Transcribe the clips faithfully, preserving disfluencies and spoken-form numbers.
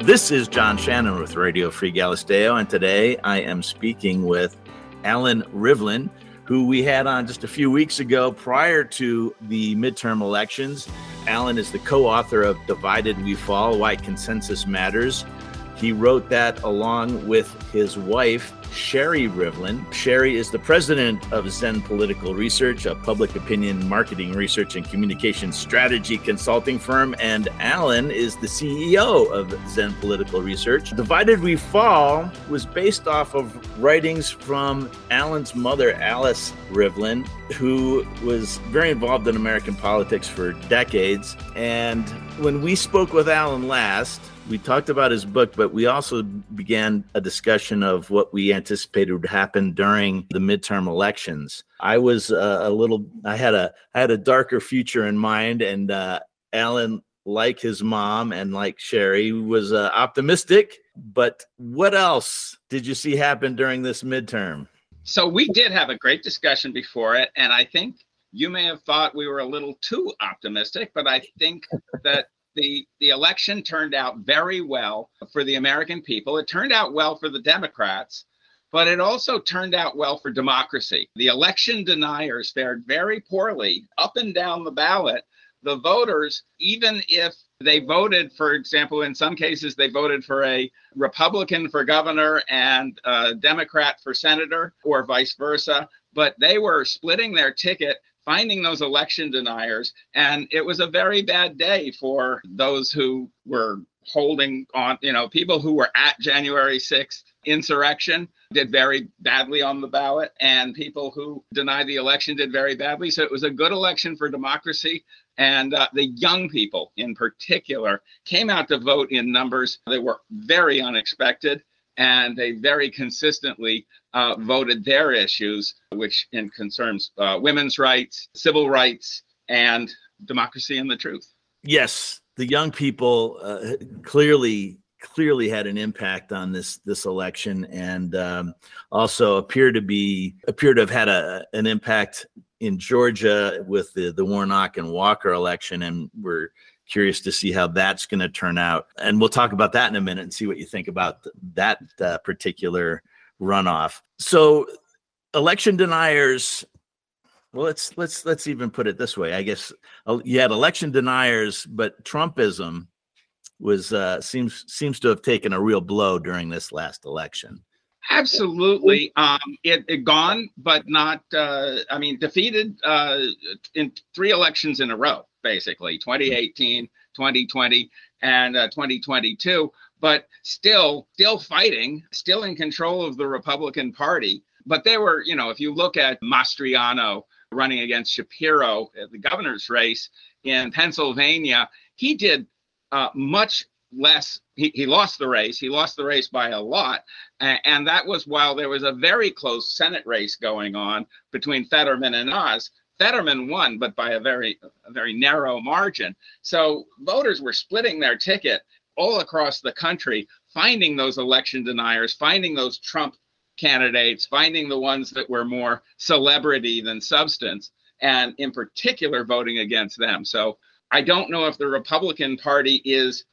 This is John Shannon with Radio Free Galisteo, and today I am speaking with Alan Rivlin, who we had on just a few weeks ago prior to the midterm elections. Alan is the co-author of Divided We Fall, Why Consensus Matters. He wrote that along with his wife, Sherry Rivlin. Sherry is the president of Zen Political Research, a public opinion marketing research and communication strategy consulting firm, and Alan is the C E O of Zen Political Research. Divided We Fall was based off of writings from Alan's mother, Alice Rivlin, who was very involved in American politics for decades. And when we spoke with Alan last, we talked about his book, but we also began a discussion of what we anticipated would happen during the midterm elections. I was uh, a little, I had a, I had a darker future in mind, and uh, Alan, like his mom and like Sherry, was uh, optimistic. But what else did you see happen during this midterm? So we did have a great discussion before it, and I think you may have thought we were a little too optimistic, but I think that The the election turned out very well for the American people. It turned out well for the Democrats, but it also turned out well for democracy. The election deniers fared very poorly up and down the ballot. The voters, even if they voted, for example, in some cases, they voted for a Republican for governor and a Democrat for senator or vice versa, but they were splitting their ticket, finding those election deniers. And it was a very bad day for those who were holding on, you know, people who were at January sixth insurrection did very badly on the ballot, and people who denied the election did very badly. So it was a good election for democracy. And uh, the young people in particular came out to vote in numbers that were very unexpected. And they very consistently uh, voted their issues, which in concerns uh, women's rights, civil rights, and democracy and the truth. Yes, the young people uh, clearly clearly had an impact on this this election, and um, also appear to be appear to have had a an impact in Georgia with the the Warnock and Walker election, and we're curious to see how that's going to turn out. And we'll talk about that in a minute and see what you think about th- that uh, particular runoff. So election deniers, well, let's, let's, let's even put it this way. I guess uh, you had election deniers, but Trumpism was, uh, seems, seems to have taken a real blow during this last election. Absolutely. Um, it, it gone, but not, uh, I mean, defeated uh, in three elections in a row, basically, twenty eighteen, twenty twenty, and uh, twenty twenty-two, but still, still fighting, still in control of the Republican Party. But they were, you know, if you look at Mastriano running against Shapiro at the governor's race in Pennsylvania, he did uh, much less. He, he lost the race. He lost the race by a lot. And, and that was while there was a very close Senate race going on between Fetterman and Oz. Fetterman won, but by a very, a very narrow margin. So voters were splitting their ticket all across the country, finding those election deniers, finding those Trump candidates, finding the ones that were more celebrity than substance, and in particular voting against them. So I don't know if the Republican Party is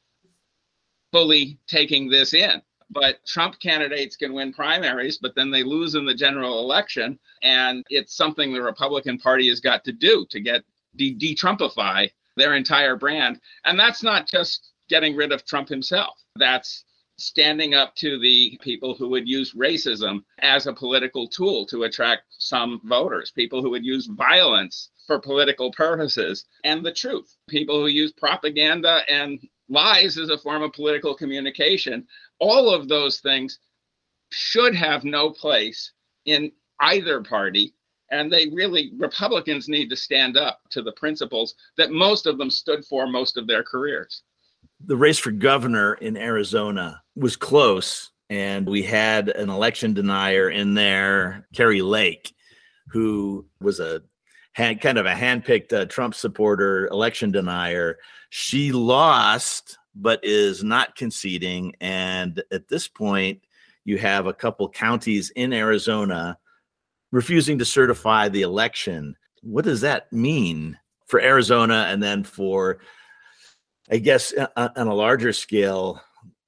fully taking this in, but Trump candidates can win primaries, but then they lose in the general election. And it's something the Republican Party has got to do to get de- de-Trumpify their entire brand. And that's not just getting rid of Trump himself. That's standing up to the people who would use racism as a political tool to attract some voters, people who would use violence for political purposes, and the truth, people who use propaganda and lies as a form of political communication. All of those things should have no place in either party. And they really, Republicans need to stand up to the principles that most of them stood for most of their careers. The race for governor in Arizona was close, and we had an election denier in there, Kari Lake, who was a hand, kind of a handpicked uh, Trump supporter, election denier. She lost, but is not conceding. And at this point, you have a couple counties in Arizona refusing to certify the election. What does that mean for Arizona, and then for, I guess, on a larger scale,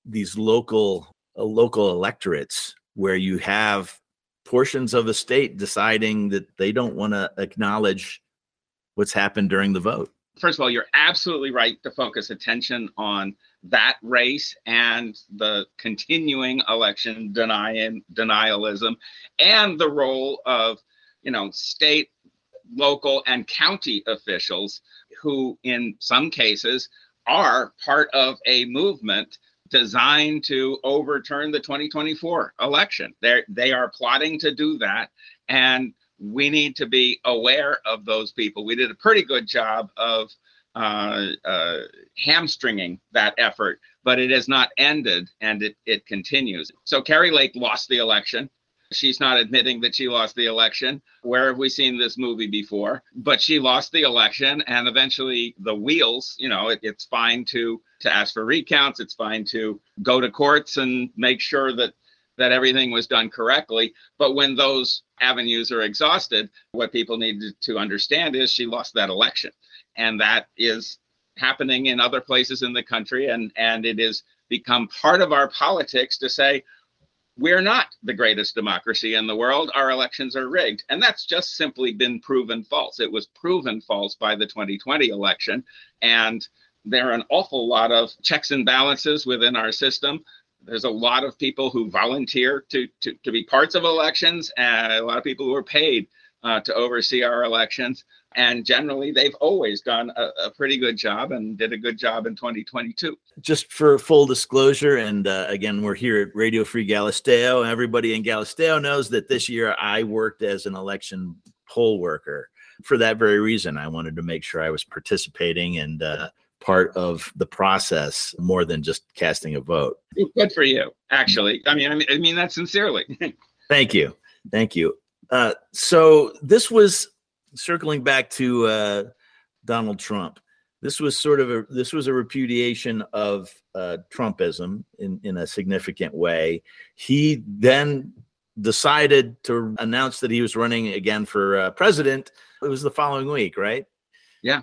these local uh, local electorates where you have portions of the state deciding that they don't want to acknowledge what's happened during the vote. First of all, you're absolutely right to focus attention on that race and the continuing election deny- denialism and the role of, you know, state, local, and county officials who, in some cases, are part of a movement designed to overturn the twenty twenty-four election. They're, they are plotting to do that, and we need to be aware of those people. We did a pretty good job of uh, uh, hamstringing that effort, but it has not ended, and it, it continues. So Kari Lake lost the election. She's not admitting that she lost the election. Where have we seen this movie before? But she lost the election, and eventually the wheels, you know, it, it's fine to to ask for recounts. It's fine to go to courts and make sure that that everything was done correctly. But when those avenues are exhausted, what people need to understand is she lost that election. And that is happening in other places in the country. And, and it has become part of our politics to say, we're not the greatest democracy in the world. Our elections are rigged. And that's just simply been proven false. It was proven false by the twenty twenty election. And there are an awful lot of checks and balances within our system. There's a lot of people who volunteer to, to, to be parts of elections, and a lot of people who are paid uh, to oversee our elections. And generally, they've always done a, a pretty good job and did a good job in twenty twenty-two. Just for full disclosure, and uh, again, we're here at Radio Free Galisteo. Everybody in Galisteo knows that this year I worked as an election poll worker. For that very reason, I wanted to make sure I was participating and uh, part of the process more than just casting a vote. Good for you, actually. I mean, I mean, I mean that sincerely. Thank you. Thank you. Uh, so this was circling back to uh, Donald Trump. This was sort of a this was a repudiation of uh, Trumpism in, in a significant way. He then decided to announce that he was running again for uh, president. It was the following week, right? Yeah.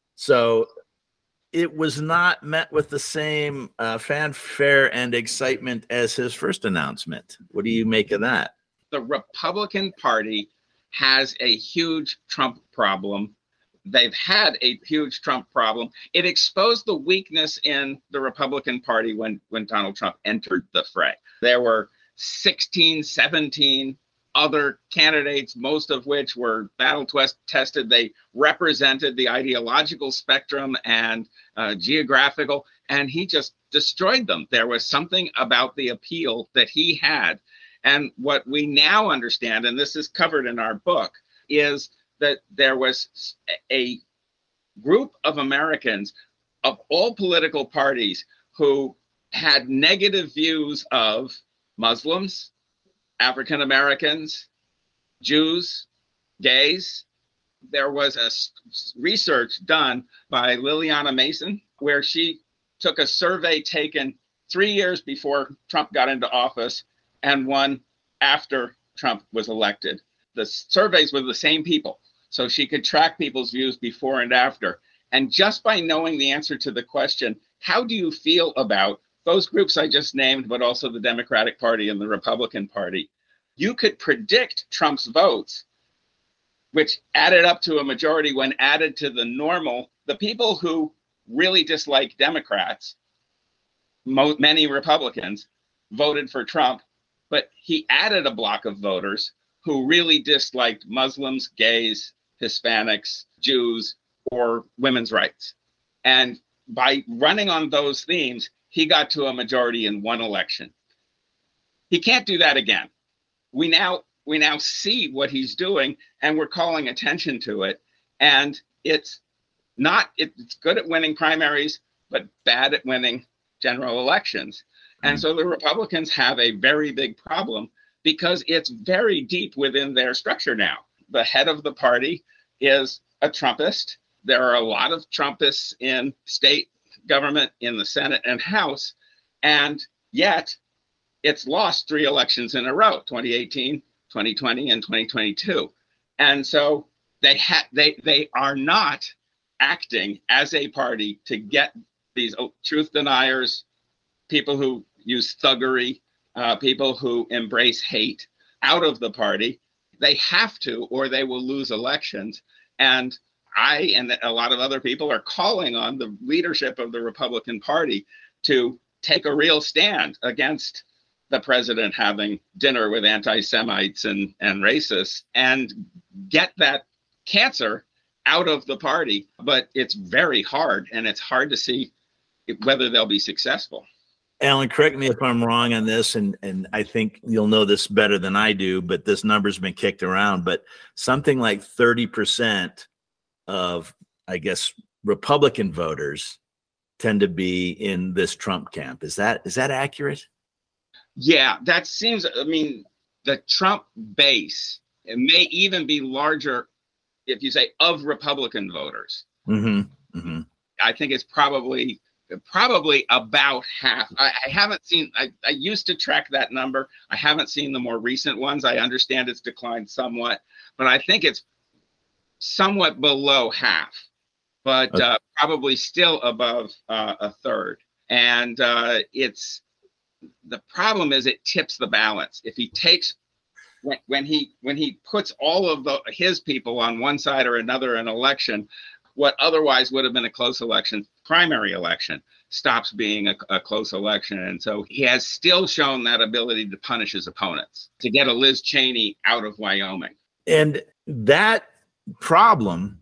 So it was not met with the same uh, fanfare and excitement as his first announcement. What do you make of that? The Republican Party has a huge Trump problem. They've had a huge Trump problem. It exposed the weakness in the Republican Party when, when Donald Trump entered the fray. There were sixteen, seventeen other candidates, most of which were battle tested. They represented the ideological spectrum and uh, geographical, and he just destroyed them. There was something about the appeal that he had. And what we now understand, and this is covered in our book, is that there was a group of Americans of all political parties who had negative views of Muslims, African Americans, Jews, gays. There was a research done by Liliana Mason where she took a survey taken three years before Trump got into office and one after Trump was elected. The surveys were the same people, so she could track people's views before and after. And just by knowing the answer to the question, how do you feel about those groups I just named, but also the Democratic Party and the Republican Party, you could predict Trump's votes, which added up to a majority when added to the normal. The people who really dislike Democrats, mo- many Republicans, voted for Trump, but he added a block of voters who really disliked Muslims, gays, Hispanics, Jews, or women's rights. And by running on those themes, he got to a majority in one election. He can't do that again. We now we now see what he's doing, and we're calling attention to it. And it's not it's good at winning primaries, but bad at winning general elections. And so the Republicans have a very big problem because it's very deep within their structure now. The head of the party is a Trumpist. There are a lot of Trumpists in state government, in the Senate and House, and yet it's lost three elections in a row, twenty eighteen, twenty twenty, and twenty twenty-two. And so they ha- they they are not acting as a party to get these truth deniers, people who use thuggery, uh, people who embrace hate out of the party. They have to, or they will lose elections. And I and a lot of other people are calling on the leadership of the Republican Party to take a real stand against the president having dinner with anti-Semites and, and racists and get that cancer out of the party. But it's very hard, and it's hard to see whether they'll be successful. Alan, correct me if I'm wrong on this, and, and I think you'll know this better than I do, but this number's been kicked around, but something like thirty percent of, I guess, Republican voters tend to be in this Trump camp. Is that is that accurate? Yeah, that seems, I mean, the Trump base, it may even be larger if you say of Republican voters. Mm-hmm. Mm-hmm. I think it's probably probably about half. I, I haven't seen, I, I used to track that number. I haven't seen the more recent ones. I understand it's declined somewhat, but I think it's somewhat below half, but okay. uh, probably still above uh, a third. And uh, it's, the problem is it tips the balance. If he takes, when, when he when he puts all of the, his people on one side or another in an election, what otherwise would have been a close election, primary election, stops being a, a close election. And so he has still shown that ability to punish his opponents, to get a Liz Cheney out of Wyoming. And that problem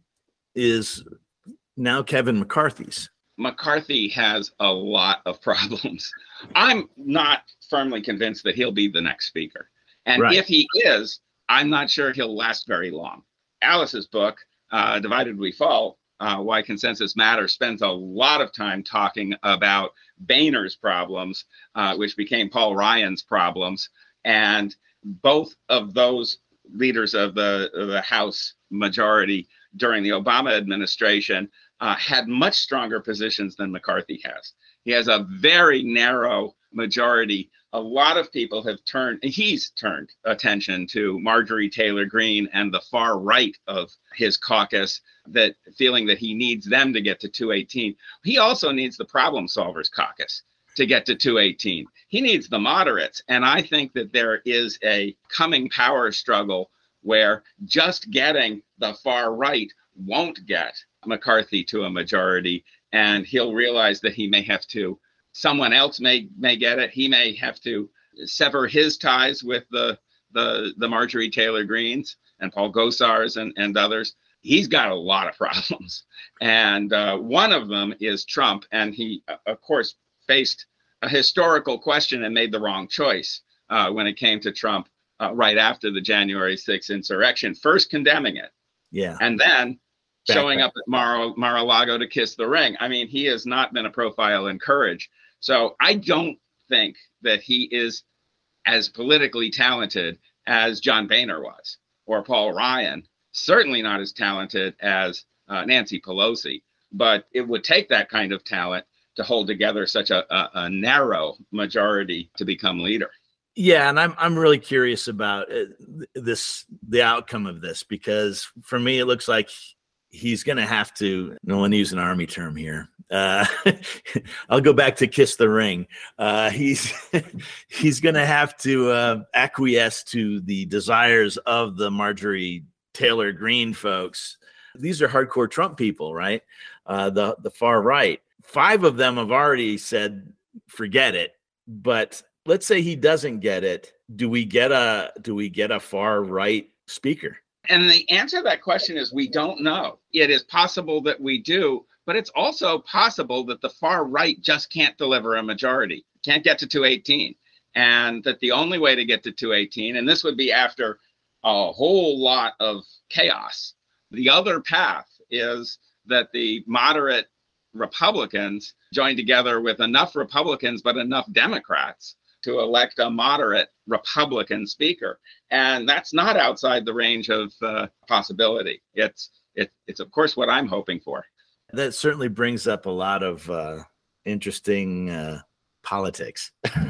is now Kevin McCarthy's. McCarthy has a lot of problems. I'm not firmly convinced that he'll be the next speaker. And right. if he is, I'm not sure he'll last very long. Alice's book, uh, Divided We Fall, uh, Why Consensus Matters, spends a lot of time talking about Boehner's problems, uh, which became Paul Ryan's problems. And both of those leaders of the, of the House majority during the Obama administration uh, had much stronger positions than McCarthy has. He has a very narrow majority. A lot of people have turned, he's turned attention to Marjorie Taylor Greene and the far right of his caucus, that feeling that he needs them to get to two eighteen. He also needs the Problem Solvers caucus to get to two eighteen. He needs the moderates. And I think that there is a coming power struggle where just getting the far right won't get McCarthy to a majority. And he'll realize that he may have to, someone else may may get it. He may have to sever his ties with the the, the Marjorie Taylor Greenes and Paul Gosars and, and others. He's got a lot of problems. And uh, one of them is Trump. And he, uh, of course, faced a historical question and made the wrong choice uh, when it came to Trump uh, right after the January sixth insurrection, first condemning it. Yeah. And then back, showing back. up at Mar- Mar-a-Lago to kiss the ring. I mean, he has not been a profile in courage. So I don't think that he is as politically talented as John Boehner was, or Paul Ryan. Certainly not as talented as uh, Nancy Pelosi. But it would take that kind of talent to hold together such a, a, a narrow majority to become leader. Yeah, and I'm I'm really curious about uh, this, the outcome of this, because for me it looks like he's going to have to. No one use an army term here. Uh, I'll go back to kiss the ring. Uh, he's he's going to have to uh, acquiesce to the desires of the Marjorie Taylor Greene folks. These are hardcore Trump people, right? Uh, the the far right. Five of them have already said, forget it. But let's say he doesn't get it. Do we get a do we get a far right speaker? And the answer to that question is we don't know. It is possible that we do, but it's also possible that the far right just can't deliver a majority, can't get to two eighteen. And that the only way to get to two eighteen, and this would be after a whole lot of chaos, the other path is that the moderate Republicans join together with enough Republicans, but enough Democrats to elect a moderate Republican speaker. And that's not outside the range of uh, possibility. It's, it, it's, of course, what I'm hoping for. That certainly brings up a lot of uh, interesting uh, politics.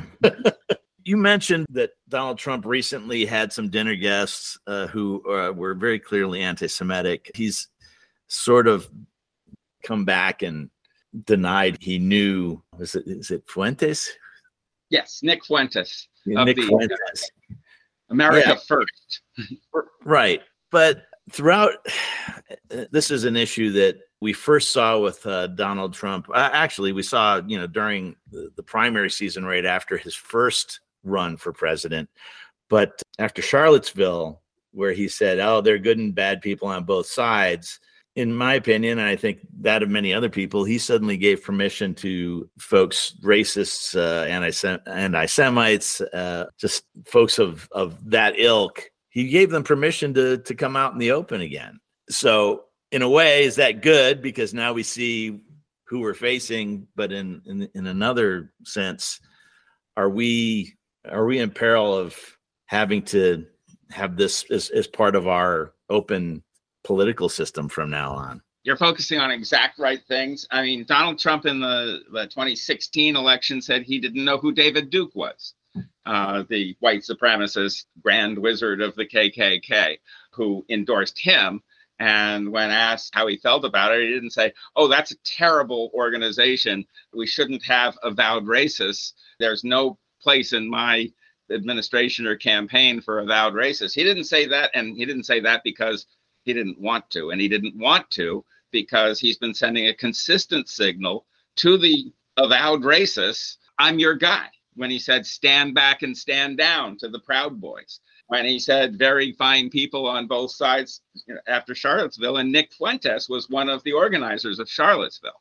You mentioned that Donald Trump recently had some dinner guests uh, who uh, were very clearly anti-Semitic. He's sort of come back and denied he knew, is it, is it Fuentes? Yes, Nick Fuentes. Yeah, of Nick the, Fuentes. America Yeah. First. Right. But throughout, this is an issue that we first saw with uh, Donald Trump. Uh, actually, we saw, you know, during the, the primary season right after his first run for president. But after Charlottesville, where he said, oh, there are good and bad people on both sides, in my opinion, and I think that of many other people, he suddenly gave permission to folks, racists, uh, anti-Sem- anti-Semites, uh, just folks of, of that ilk. He gave them permission to, to come out in the open again. So in a way, is that good? Because now we see who we're facing, but in, in, in another sense, are we, are we in peril of having to have this as, as part of our open political system from now on? You're focusing on exact right things. I mean, Donald Trump in the, the twenty sixteen election said he didn't know who David Duke was, uh, the white supremacist grand wizard of the K K K, who endorsed him. And when asked how he felt about it, he didn't say, oh, that's a terrible organization. We shouldn't have avowed racists. There's no place in my administration or campaign for avowed racists. He didn't say that. And he didn't say that because he didn't want to. And he didn't want to because he's been sending a consistent signal to the avowed racists, I'm your guy. When he said, stand back and stand down to the Proud Boys. When he said, very fine people on both sides, you know, after Charlottesville. And Nick Fuentes was one of the organizers of Charlottesville.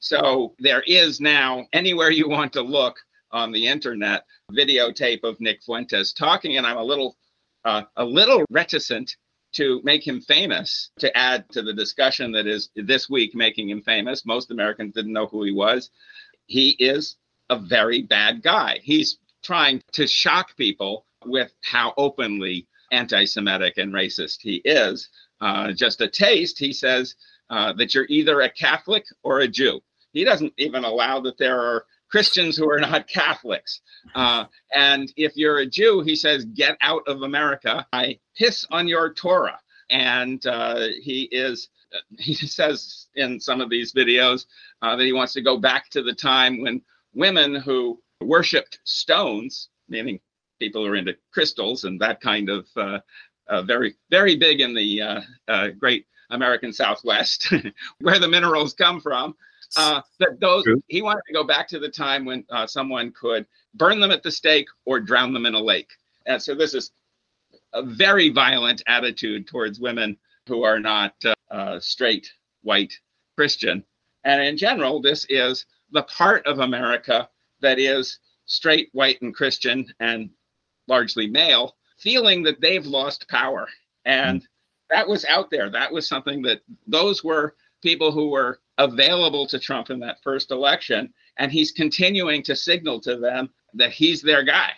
So there is now, anywhere you want to look on the internet, videotape of Nick Fuentes talking. And I'm a little, uh, a little reticent to make him famous, to add to the discussion that is this week making him famous. Most Americans didn't know who he was. He is a very bad guy. He's trying to shock people with how openly anti-Semitic and racist he is. Uh, just a taste, he says uh, that you're either a Catholic or a Jew. He doesn't even allow that there are Christians who are not Catholics. Uh, and if you're a Jew, he says, get out of America. I piss on your Torah. And uh, he is, he says in some of these videos uh, that he wants to go back to the time when women who worshipped stones, meaning people who are into crystals and that kind of uh, uh, very, very big in the uh, uh, great American Southwest, where the minerals come from. Uh, that those True. He wanted to go back to the time when uh, someone could burn them at the stake or drown them in a lake. And so this is a very violent attitude towards women who are not uh, uh, straight, white, Christian. And in general, this is the part of America that is straight, white, and Christian, and largely male, feeling that they've lost power. And mm. that was out there. That was something that those were people who were available to Trump in that first election, and he's continuing to signal to them that he's their guy.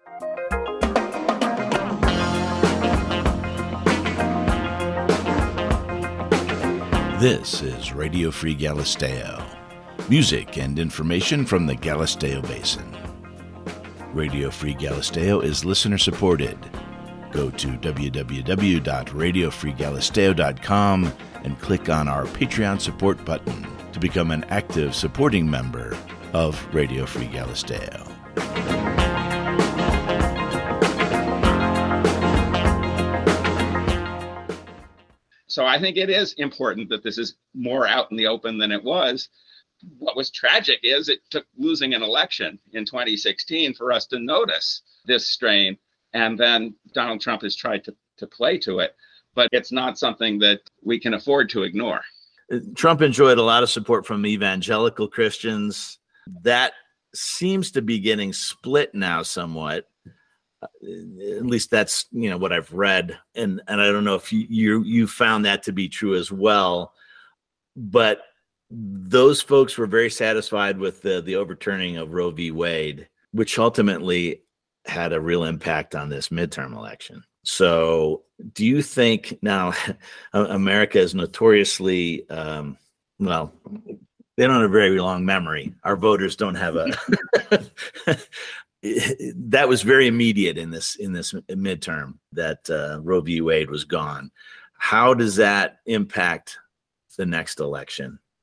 This is Radio Free Galisteo. Music and information from the Galisteo Basin. Radio Free Galisteo is listener supported. Go to w w w dot radio free galisteo dot com and click on our Patreon support button to become an active supporting member of Radio Free Galisteo. So I think it is important that this is more out in the open than it was. What was tragic is it took losing an election in twenty sixteen for us to notice this strain. And then Donald Trump has tried to, to play to it, but it's not something that we can afford to ignore. Trump enjoyed a lot of support from evangelical Christians. That seems to be getting split now somewhat. At least that's, you know, what I've read. And, and I don't know if you, you, you found that to be true as well. But those folks were very satisfied with the, the overturning of Roe v. Wade, which ultimately had a real impact on this midterm election. So do you think now America is notoriously, um, well, they don't have a very long memory. Our voters don't have a, that was very immediate in this, in this midterm that uh, Roe v. Wade was gone. How does that impact the next election?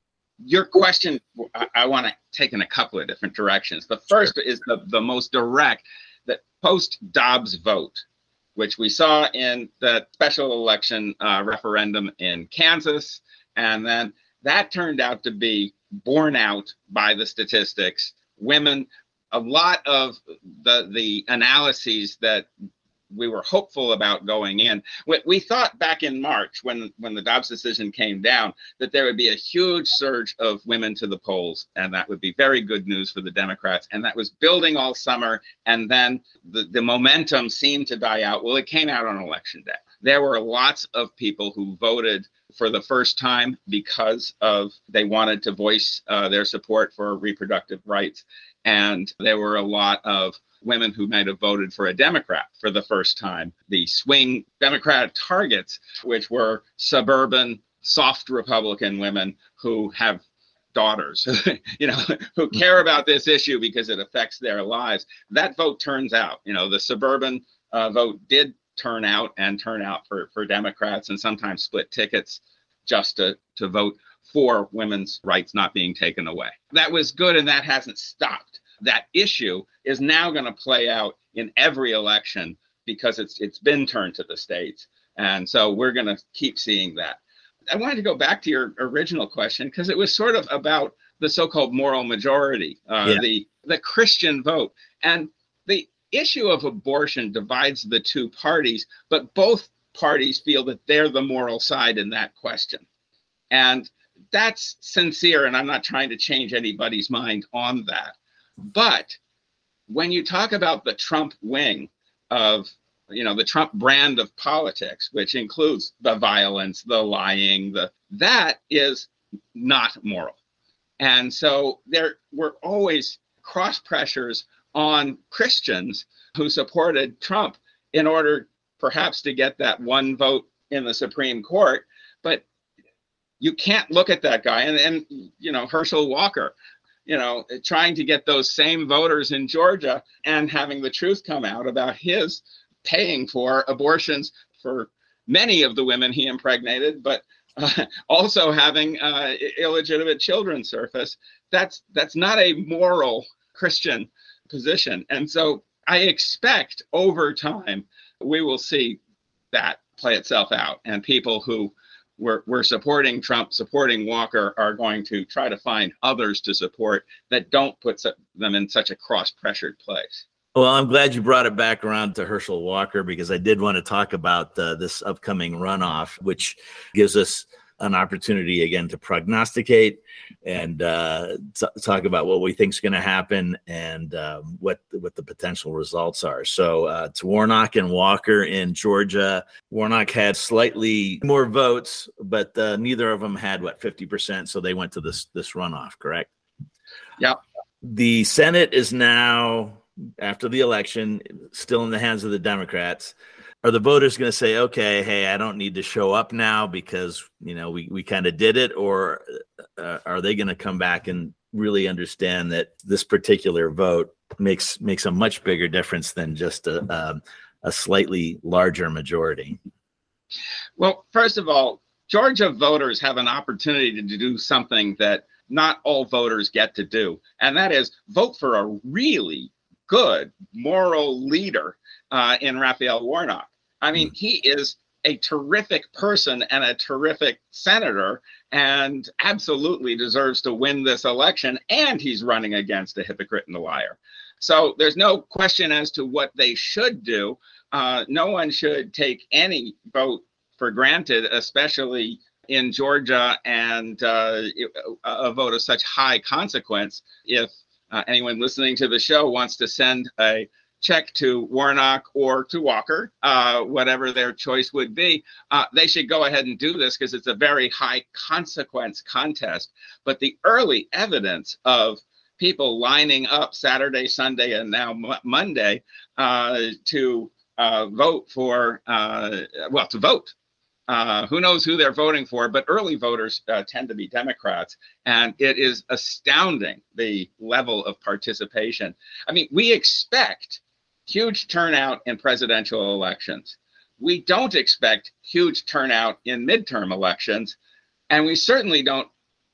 your question, I, I want to take in a couple of different directions. The first sure. is the, the most direct, that post-Dobbs vote, which we saw in the special election uh, referendum in Kansas, and then that turned out to be borne out by the statistics. Women, a lot of the the analyses that we were hopeful about going in. We, we thought back in March, when, when the Dobbs decision came down, that there would be a huge surge of women to the polls, and that would be very good news for the Democrats. And that was building all summer, and then the, the momentum seemed to die out. Well, it came out on election day. There were lots of people who voted for the first time because of they wanted to voice uh, their support for reproductive rights. And there were a lot of women who might have voted for a Democrat for the first time. The swing Democratic targets, which were suburban, soft Republican women who have daughters, you know, who care about this issue because it affects their lives. That vote turns out, you know, the suburban uh, vote did turn out and turn out for, for Democrats, and sometimes split tickets just to, to vote for women's rights not being taken away. That was good, and that hasn't stopped. That issue is now going to play out in every election because it's it's been turned to the states. And so we're going to keep seeing that. I wanted to go back to your original question because it was sort of about the so-called moral majority, uh, yeah. the, the Christian vote. And the issue of abortion divides the two parties, but both parties feel that they're the moral side in that question. And that's sincere, and I'm not trying to change anybody's mind on that. But when you talk about the Trump wing of, you know, the Trump brand of politics, which includes the violence, the lying, the that is not moral. And so there were always cross pressures on Christians who supported Trump in order perhaps to get that one vote in the Supreme Court. But you can't look at that guy and, and you know, Herschel Walker, you know, trying to get those same voters in Georgia and having the truth come out about his paying for abortions for many of the women he impregnated, but uh, also having uh, illegitimate children surface. That's that's not a moral Christian position. And so I expect over time we will see that play itself out, and people who We're, we're supporting Trump, supporting Walker, are going to try to find others to support that don't put su- them in such a cross-pressured place. Well, I'm glad you brought it back around to Herschel Walker, because I did want to talk about uh, this upcoming runoff, which gives us an opportunity again to prognosticate and uh, t- talk about what we think is going to happen and um, what what the potential results are. So uh, to Warnock and Walker in Georgia, Warnock had slightly more votes, but uh, neither of them had what fifty percent. So they went to this this runoff, correct? Yeah. The Senate is now, after the election, still in the hands of the Democrats. Are the voters going to say, okay, hey, I don't need to show up now because, you know, we, we kind of did it? Or uh, are they going to come back and really understand that this particular vote makes makes a much bigger difference than just a, a, a slightly larger majority? Well, first of all, Georgia voters have an opportunity to do something that not all voters get to do, and that is vote for a really good moral leader uh, in Raphael Warnock. I mean, he is a terrific person and a terrific senator, and absolutely deserves to win this election. And he's running against a hypocrite and a liar. So there's no question as to what they should do. Uh, no one should take any vote for granted, especially in Georgia, and uh, a vote of such high consequence. If uh, anyone listening to the show wants to send a check to Warnock or to Walker, uh, whatever their choice would be, uh, they should go ahead and do this because it's a very high consequence contest. But the early evidence of people lining up Saturday, Sunday, and now M- Monday uh, to uh, vote for, uh, well, to vote. Uh, who knows who they're voting for, but early voters uh, tend to be Democrats. And it is astounding, the level of participation. I mean, we expect huge turnout in presidential elections. We don't expect huge turnout in midterm elections. And we certainly don't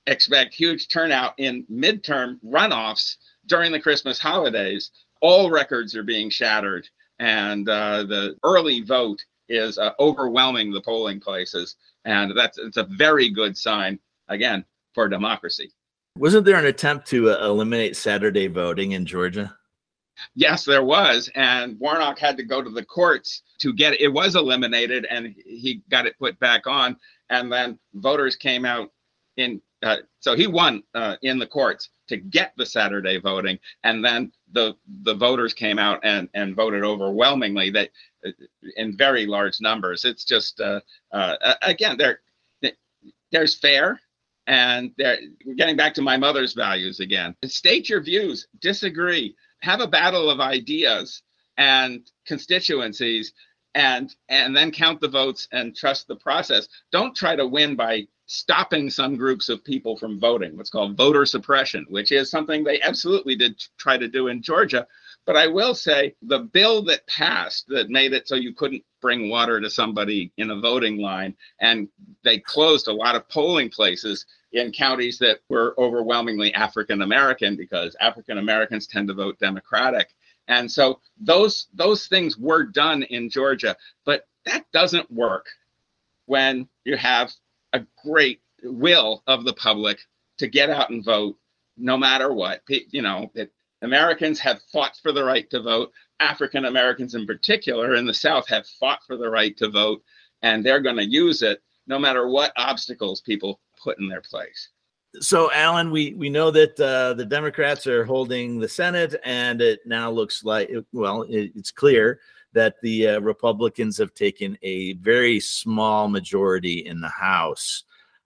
expect huge turnout in midterm runoffs during the Christmas holidays. All records are being shattered, and uh, the early vote is uh, overwhelming the polling places. And that's it's a very good sign, again, for democracy. Wasn't there an attempt to uh, eliminate Saturday voting in Georgia? Yes, there was. And Warnock had to go to the courts to get it. It was eliminated, and he got it put back on. And then voters came out in. Uh, so he won uh, in the courts to get the Saturday voting. And then the the voters came out and, and voted overwhelmingly, that in very large numbers. It's just, uh, uh, again, there, there's fair. And there, getting back to my mother's values again, state your views, disagree, have a battle of ideas and constituencies, and and then count the votes and trust the process. Don't try to win by stopping some groups of people from voting, what's called voter suppression, which is something they absolutely did try to do in Georgia. But I will say the bill that passed that made it so you couldn't bring water to somebody in a voting line, and they closed a lot of polling places in counties that were overwhelmingly African American, because African Americans tend to vote Democratic. And so those those things were done in Georgia, but that doesn't work when you have a great will of the public to get out and vote no matter what. You know, it, Americans have fought for the right to vote. African Americans in particular in the South have fought for the right to vote, and they're going to use it no matter what obstacles people put in their place. So, Alan, we, we know that uh, the Democrats are holding the Senate, and it now looks like, well, it, it's clear that the uh, Republicans have taken a very small majority in the House.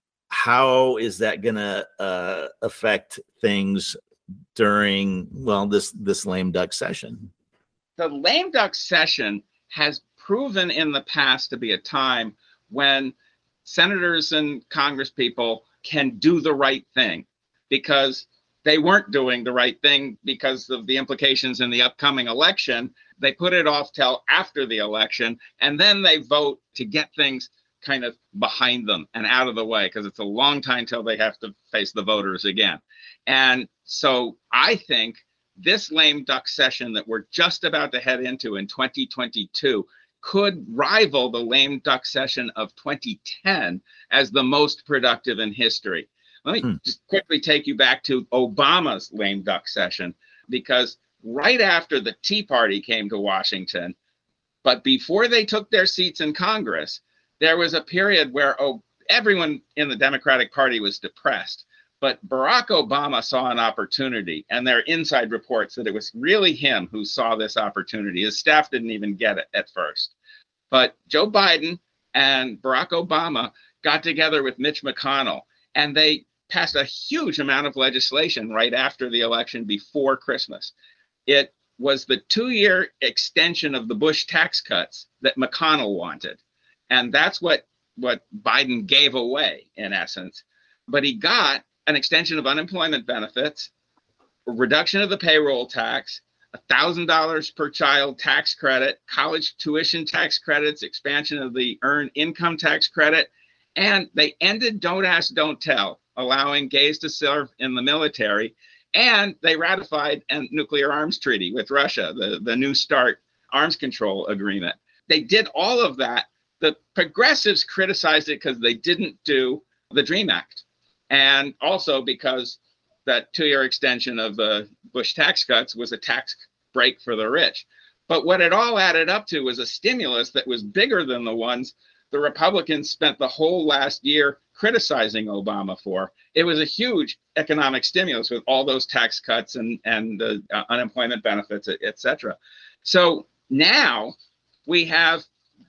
How is that going to uh, affect things during, well, this, this lame duck session? The lame duck session has proven in the past to be a time when senators and congresspeople can do the right thing, because they weren't doing the right thing because of the implications in the upcoming election. They put it off till after the election, and then they vote to get things kind of behind them and out of the way, because it's a long time till they have to face the voters again. And so I think this lame duck session that we're just about to head into in twenty twenty-two could rival the lame duck session of twenty ten as the most productive in history. Let me hmm. just quickly take you back to Obama's lame duck session, because right after the Tea Party came to Washington, but before they took their seats in Congress, there was a period where oh, everyone in the Democratic Party was depressed. But Barack Obama saw an opportunity, and there are inside reports that it was really him who saw this opportunity. His staff didn't even get it at first. But Joe Biden and Barack Obama got together with Mitch McConnell, and they passed a huge amount of legislation right after the election before Christmas. It was the two-year extension of the Bush tax cuts that McConnell wanted. And that's what, what Biden gave away, in essence. But he got an extension of unemployment benefits, a reduction of the payroll tax, one thousand dollars per child tax credit, college tuition tax credits, expansion of the earned income tax credit, and they ended Don't Ask, Don't Tell, allowing gays to serve in the military, and they ratified a nuclear arms treaty with Russia, the, the New START arms control agreement. They did all of that. The progressives criticized it because they didn't do the DREAM Act. And also because that two-year extension of the Bush tax cuts was a tax break for the rich. But what it all added up to was a stimulus that was bigger than the ones the Republicans spent the whole last year criticizing Obama for. It was a huge economic stimulus with all those tax cuts and, and the uh, unemployment benefits, et cetera. So now we have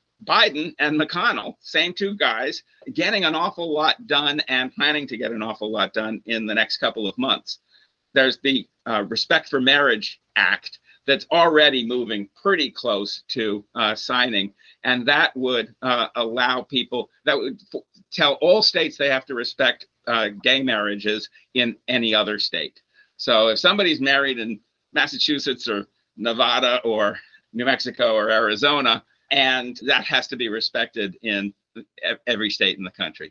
Biden and McConnell, same two guys, getting an awful lot done and planning to get an awful lot done in the next couple of months. There's the uh, Respect for Marriage Act that's already moving pretty close to uh, signing, and that would uh, allow people, that would f- tell all states they have to respect uh, gay marriages in any other state. So if somebody's married in Massachusetts or Nevada or New Mexico or Arizona, and that has to be respected in every state in the country.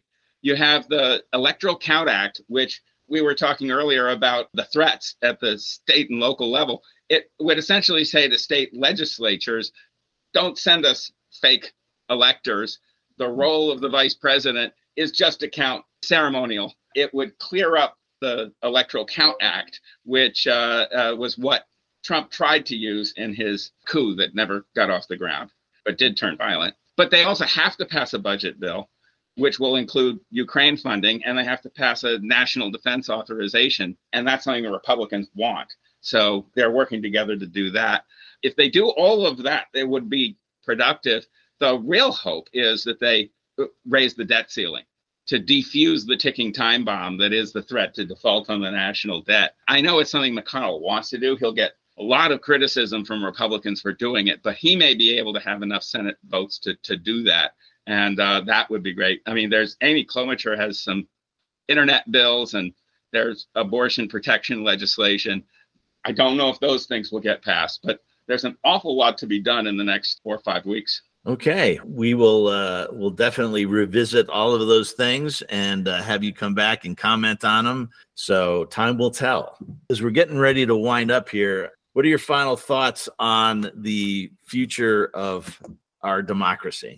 You have the Electoral Count Act, which we were talking earlier about the threats at the state and local level. It would essentially say to state legislatures, don't send us fake electors. The role of the vice president is just to count ceremonial. It would clear up the Electoral Count Act, which uh, uh, was what Trump tried to use in his coup that never got off the ground, but did turn violent. But they also have to pass a budget bill, which will include Ukraine funding, and they have to pass a national defense authorization. And that's something the Republicans want. So they're working together to do that. If they do all of that, it would be productive. The real hope is that they raise the debt ceiling to defuse the ticking time bomb that is the threat to default on the national debt. I know it's something McConnell wants to do. He'll get a lot of criticism from Republicans for doing it, but he may be able to have enough Senate votes to, to do that. And uh, that would be great. I mean, there's Amy Klobuchar has some internet bills, and there's abortion protection legislation. I don't know if those things will get passed, but there's an awful lot to be done in the next four or five weeks. Okay, we will uh, we'll definitely revisit all of those things and uh, have you come back and comment on them. So time will tell. As we're getting ready to wind up here, what are your final thoughts on the future of our democracy?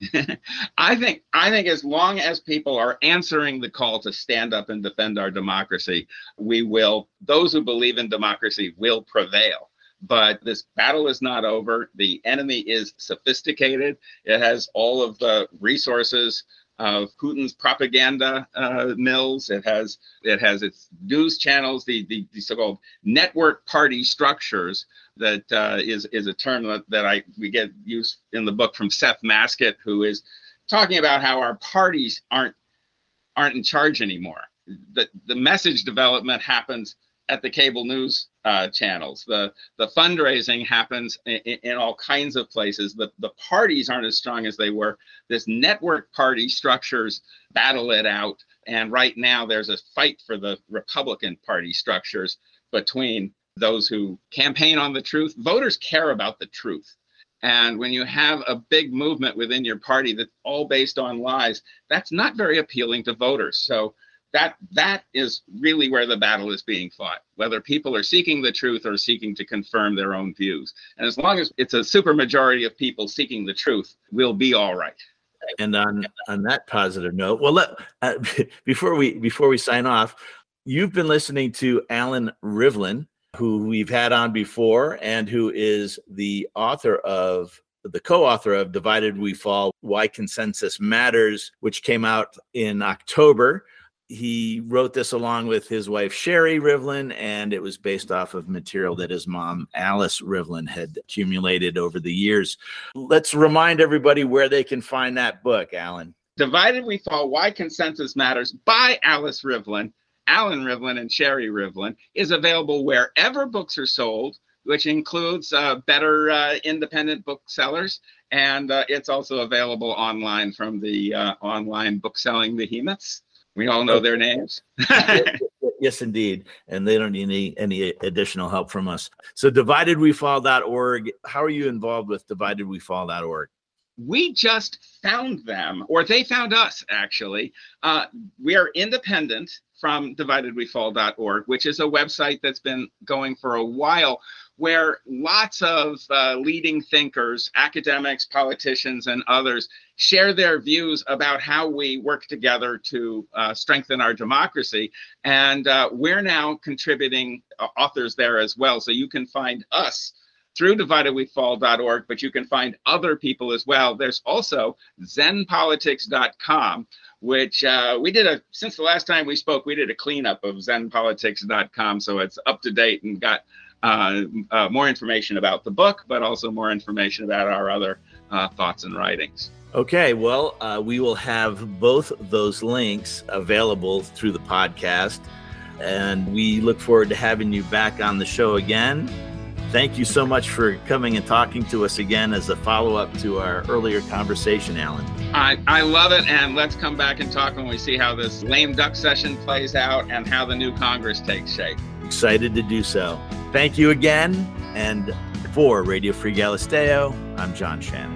I think I think as long as people are answering the call to stand up and defend our democracy, we will. Those who believe in democracy will prevail. But this battle is not over. The enemy is sophisticated. It has all of the resources of Putin's propaganda uh, mills. It has it has its news channels, the the, the so-called network party structures. That uh, is is a term that, that I we get used in the book from Seth Maskett, who is talking about how our parties aren't aren't in charge anymore. The the message development happens at the cable news uh, channels. The the fundraising happens in, in all kinds of places. The the parties aren't as strong as they were. This network party structures battle it out. And right now there's a fight for the Republican Party structures between those who campaign on the truth. Voters care about the truth. And when you have a big movement within your party that's all based on lies, that's not very appealing to voters. So that that is really where the battle is being fought, whether people are seeking the truth or seeking to confirm their own views. And as long as it's a supermajority of people seeking the truth, we'll be all right. And on on that positive note, well, let, uh, before we before we sign off, you've been listening to Alan Rivlin, who we've had on before and who is the author of the co-author of Divided We Fall, Why Consensus Matters, which came out in October. He wrote this along with his wife, Sherry Rivlin, and it was based off of material that his mom, Alice Rivlin, had accumulated over the years. Let's remind everybody where they can find that book, Alan. Divided We Fall, Why Consensus Matters by Alice Rivlin, Alan Rivlin, and Sherry Rivlin is available wherever books are sold, which includes uh, better uh, independent booksellers. And uh, it's also available online from the uh, online bookselling behemoths. We all know their names. Yes, indeed. And they don't need any, any additional help from us. So divided we fall dot org. How are you involved with divided we fall dot org? We just found them, or they found us, actually. Uh, we are independent from divided we fall dot org, which is a website that's been going for a while, where lots of uh, leading thinkers, academics, politicians, and others share their views about how we work together to uh, strengthen our democracy. And uh, we're now contributing uh, authors there as well. So you can find us through divided we fall dot org, but you can find other people as well. There's also zen politics dot com, which uh, we did a, since the last time we spoke, we did a cleanup of zen politics dot com. So it's up to date and got uh, uh, more information about the book, but also more information about our other uh, thoughts and writings. Okay, well, uh, we will have both those links available through the podcast, and we look forward to having you back on the show again. Thank you so much for coming and talking to us again as a follow-up to our earlier conversation, Alan. I, I love it, and let's come back and talk when we see how this lame duck session plays out and how the new Congress takes shape. Excited to do so. Thank you again, and for Radio Free Galisteo, I'm John Shannon.